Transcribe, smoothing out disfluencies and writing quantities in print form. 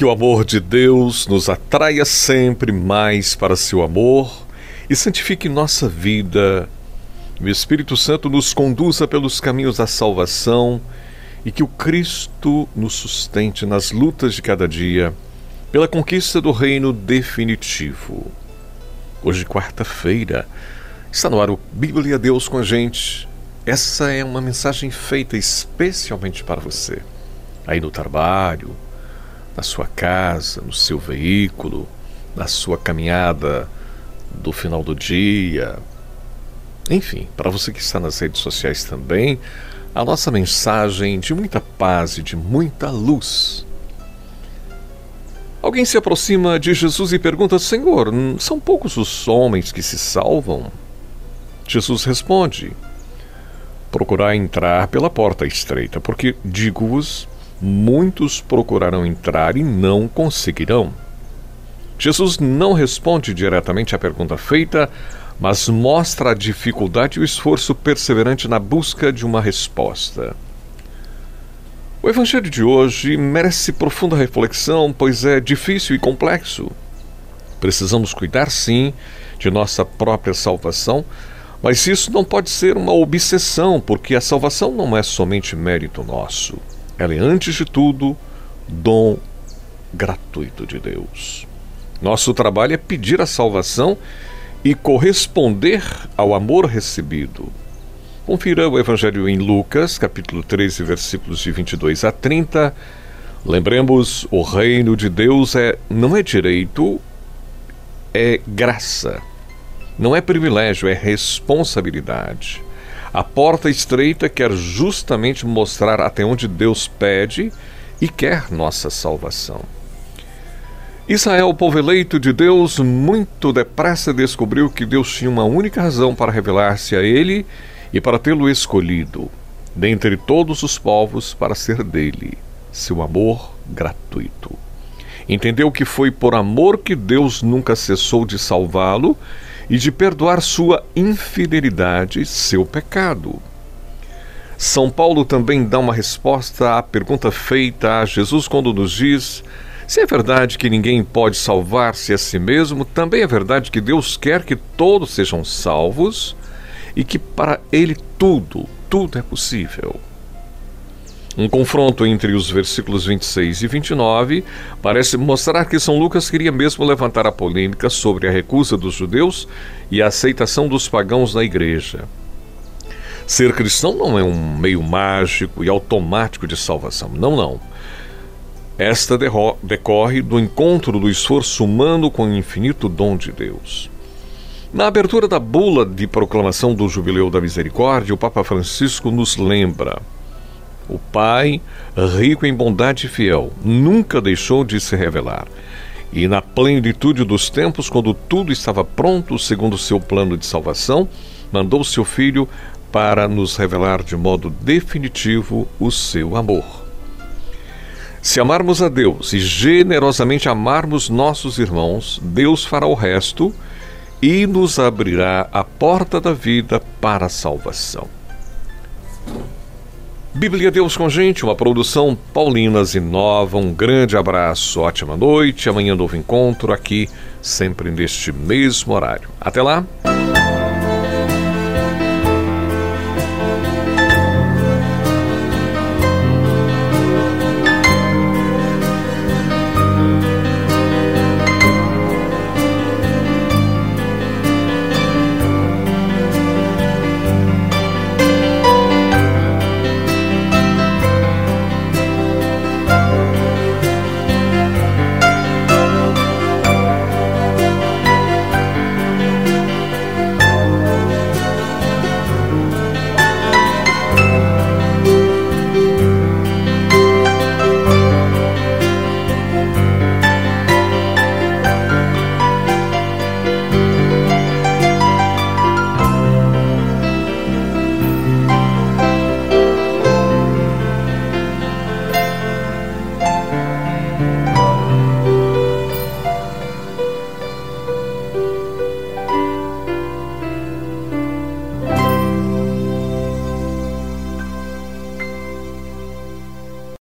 Que o amor de Deus nos atraia sempre mais para seu amor e santifique nossa vida. O Espírito Santo nos conduza pelos caminhos da salvação e que o Cristo nos sustente nas lutas de cada dia pela conquista do reino definitivo. Hoje, quarta-feira, está no ar o Bíblia Deus com a gente. Essa é uma mensagem feita especialmente para você, aí no trabalho, na sua casa, no seu veículo, na sua caminhada do final do dia. Enfim, para você que está nas redes sociais também, a nossa mensagem de muita paz e de muita luz. Alguém se aproxima de Jesus e pergunta: Senhor, são poucos os homens que se salvam? Jesus responde: procurai entrar pela porta estreita, porque, digo-vos, muitos procurarão entrar e não conseguirão. Jesus não responde diretamente à pergunta feita, mas mostra a dificuldade e o esforço perseverante na busca de uma resposta. O Evangelho de hoje merece profunda reflexão, pois é difícil e complexo. Precisamos cuidar, sim, de nossa própria salvação, mas isso não pode ser uma obsessão, porque a salvação não é somente mérito nosso. Ela é, antes de tudo, dom gratuito de Deus. Nosso trabalho é pedir a salvação e corresponder ao amor recebido. Confira o Evangelho em Lucas, capítulo 13, versículos de 22 a 30. Lembremos, o reino de Deus não é direito, é graça. Não é privilégio, é responsabilidade. A porta estreita quer justamente mostrar até onde Deus pede e quer nossa salvação. Israel, o povo eleito de Deus, muito depressa descobriu que Deus tinha uma única razão para revelar-se a ele e para tê-lo escolhido, dentre todos os povos, para ser dele, seu amor gratuito. Entendeu que foi por amor que Deus nunca cessou de salvá-lo e de perdoar sua infidelidade, seu pecado. São Paulo também dá uma resposta à pergunta feita a Jesus quando nos diz: se é verdade que ninguém pode salvar-se a si mesmo, também é verdade que Deus quer que todos sejam salvos e que para Ele tudo é possível. Um confronto entre os versículos 26 e 29 parece mostrar que São Lucas queria mesmo levantar a polêmica sobre a recusa dos judeus e a aceitação dos pagãos na igreja. Ser cristão não é um meio mágico e automático de salvação. Não. Esta decorre do encontro do esforço humano com o infinito dom de Deus. Na abertura da bula de proclamação do Jubileu da Misericórdia, o Papa Francisco nos lembra: o Pai, rico em bondade e fiel, nunca deixou de se revelar. E na plenitude dos tempos, quando tudo estava pronto segundo o seu plano de salvação, mandou seu Filho para nos revelar de modo definitivo o seu amor. Se amarmos a Deus e generosamente amarmos nossos irmãos, Deus fará o resto e nos abrirá a porta da vida para a salvação. Bíblia Deus com a gente, uma produção Paulinas Inova. Um grande abraço, ótima noite. Amanhã novo encontro aqui, sempre neste mesmo horário. Até lá!